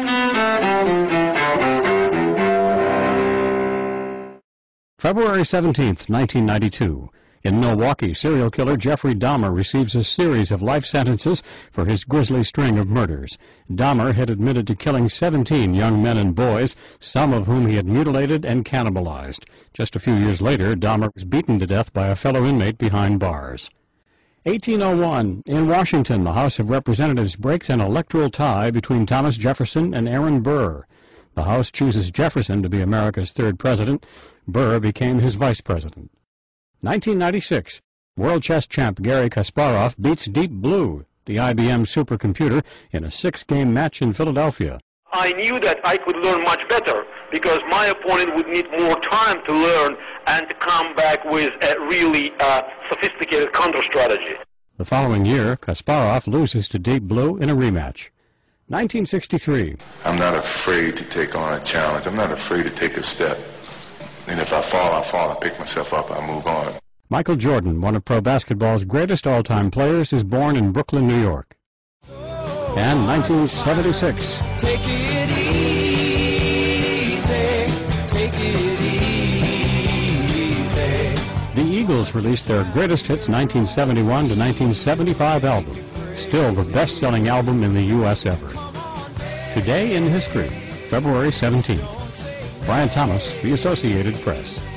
February 17th, 1992. In Milwaukee, serial killer Jeffrey Dahmer receives a series of life sentences for his grisly string of murders. Dahmer had admitted to killing 17 young men and boys, some of whom he had mutilated and cannibalized. Just a few years later, Dahmer was beaten to death by a fellow inmate behind bars. 1801. In Washington, the House of Representatives breaks an electoral tie between Thomas Jefferson and Aaron Burr. The House chooses Jefferson to be America's third president. Burr became his vice president. 1996. World chess champ Garry Kasparov beats Deep Blue, the IBM supercomputer, in a 6-game match in Philadelphia. I knew that I could learn much better because my opponent would need more time to learn and to come back with a really sophisticated counter strategy. The following year, Kasparov loses to Deep Blue in a rematch. 1963. I'm not afraid to take on a challenge. I'm not afraid to take a step. And if I fall, I fall. I pick myself up. I move on. Michael Jordan, one of pro basketball's greatest all-time players, is born in Brooklyn, New York. And 1976. Take it easy. Take it easy. The Eagles released their greatest hits 1971 to 1975 album. Still the best-selling album in the U.S. ever. Today in History, February 17th. Brian Thomas, The Associated Press.